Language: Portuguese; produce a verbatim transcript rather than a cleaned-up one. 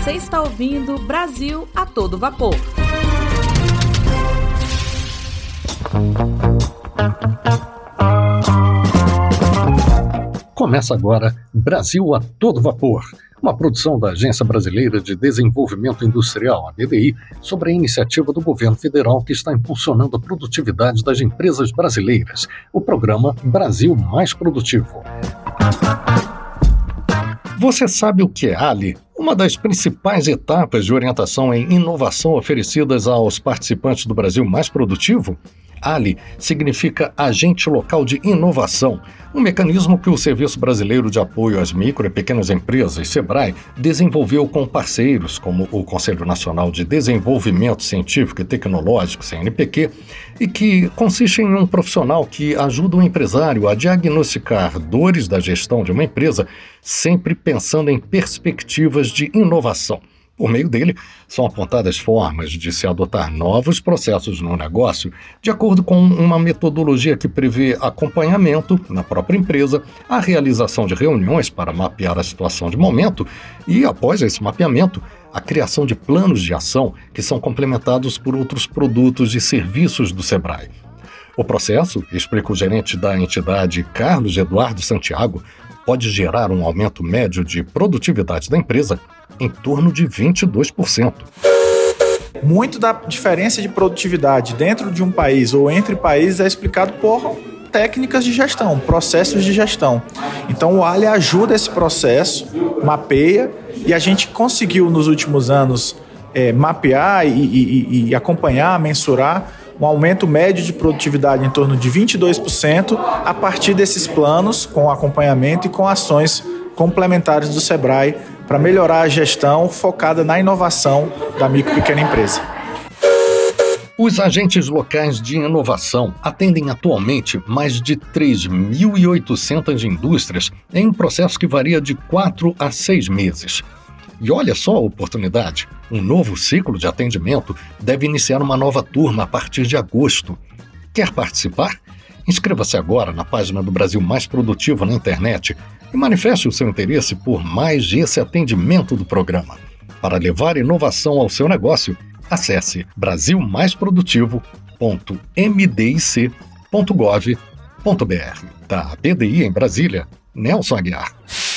Você está ouvindo Brasil a todo vapor. Começa agora Brasil a todo vapor, uma produção da Agência Brasileira de Desenvolvimento Industrial, a B D I, sobre a iniciativa do governo federal que está impulsionando a produtividade das empresas brasileiras, o programa Brasil Mais Produtivo. Você sabe o que é A L I? Uma das principais etapas de orientação em inovação oferecidas aos participantes do Brasil Mais Produtivo? A L I significa Agente Local de Inovação, um mecanismo que o Serviço Brasileiro de Apoio às Micro e Pequenas Empresas, SEBRAE, desenvolveu com parceiros como o Conselho Nacional de Desenvolvimento Científico e Tecnológico, C N P Q, e que consiste em um profissional que ajuda o empresário a diagnosticar dores da gestão de uma empresa, sempre pensando em perspectivas de inovação. Por meio dele, são apontadas formas de se adotar novos processos no negócio, de acordo com uma metodologia que prevê acompanhamento na própria empresa, a realização de reuniões para mapear a situação de momento e, após esse mapeamento, a criação de planos de ação que são complementados por outros produtos e serviços do SEBRAE. O processo, explica o gerente da entidade, Carlos Eduardo Santiago, pode gerar um aumento médio de produtividade da empresa em torno de vinte e dois por cento. Muito da diferença de produtividade dentro de um país ou entre países é explicado por técnicas de gestão, processos de gestão. Então o A L I ajuda esse processo, mapeia, e a gente conseguiu nos últimos anos é, mapear e, e, e acompanhar, mensurar um aumento médio de produtividade em torno de vinte e dois por cento a partir desses planos, com acompanhamento e com ações complementares do SEBRAE para melhorar a gestão focada na inovação da micro e pequena empresa. Os agentes locais de inovação atendem atualmente mais de três mil e oitocentas indústrias em um processo que varia de quatro a seis meses. E olha só a oportunidade, um novo ciclo de atendimento deve iniciar uma nova turma a partir de agosto. Quer participar? Inscreva-se agora na página do Brasil Mais Produtivo na internet e manifeste o seu interesse por mais esse atendimento do programa. Para levar inovação ao seu negócio, acesse brasil mais produtivo ponto m d i c ponto gov ponto b r. Da B D I em Brasília, Nelson Aguiar.